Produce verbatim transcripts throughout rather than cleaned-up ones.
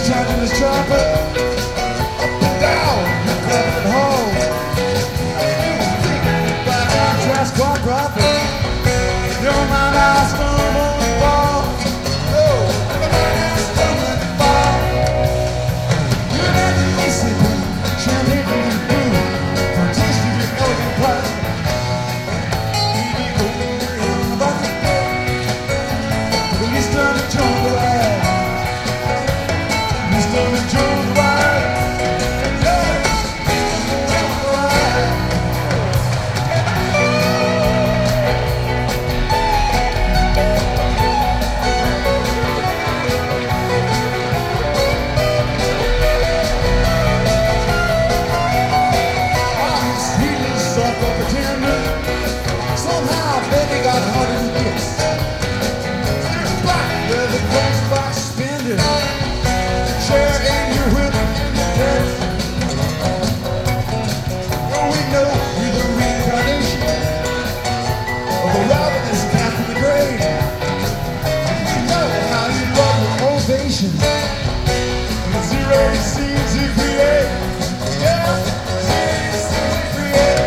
turning his trumpet up and down your covered hall. By contrast, quite profit. Your mind I stumble and fall. Oh, your mind I stumble and fall. You're not the easy champagne from your brew, from taste of your elegant pie. Maybe going about the day, but at least I'm enjoying the ride. At least I'm enjoying the ride. Yeah, enjoying the ride. Somehow, baby got harder to kiss. There's back where the clothes box spending, the chair in your whip, yes. Well, we know you're the reincarnation of the ravenous cat from the grave. We know how you love your ovation and the zero scenes you create. Yeah, zero scenes you create.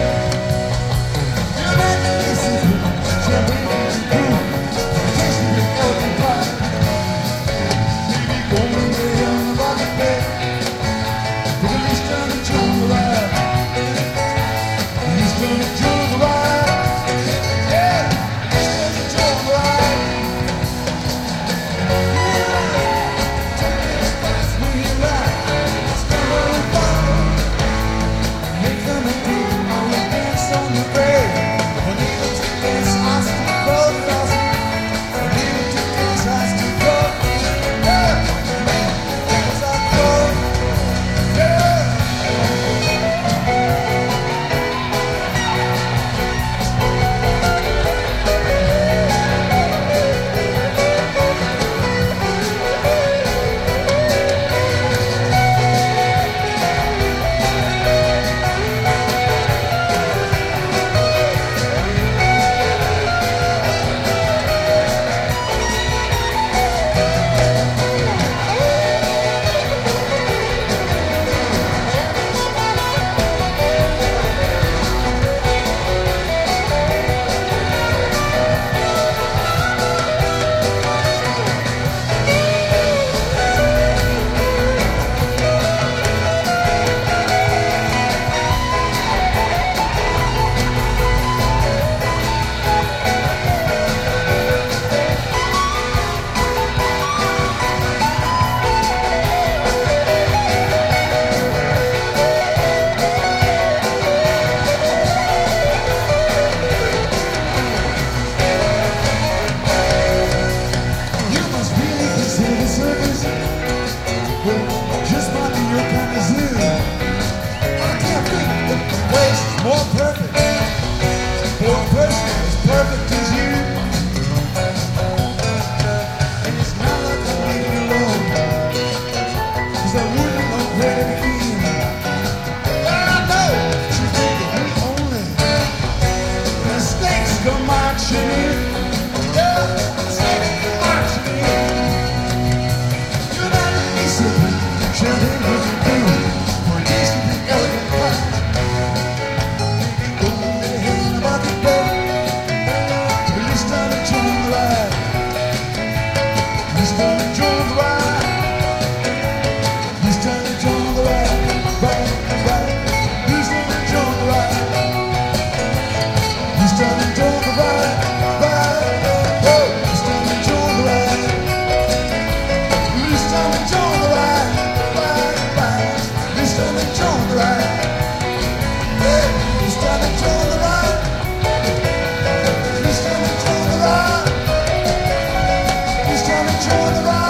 Just might be your kind of zoo. I can't think that the place is more perfect for a person as perfect as you. And it's not like I leave you alone, 'cause I wouldn't know where to begin. But I know that you're thinking me only. And the snakes come marching in. Yeah, the snakes come marching in. You're not an easy champagne with your crew, for a taste of the elegant pie. Maybe going to hell about the boat, but at least I'm enjoying the ride. At least I'm enjoying the ride. At least I'm enjoying the ride. Ride, ride. At least I'm enjoying the ride. At least I'm enjoying the ride. Ride, oh, at least I'm enjoying the ride. At least I'm enjoying the ride. At least I'm enjoying the ride. Hey, at least I'm enjoying the ride. At least I'm enjoying the ride. At least I'm enjoying the ride.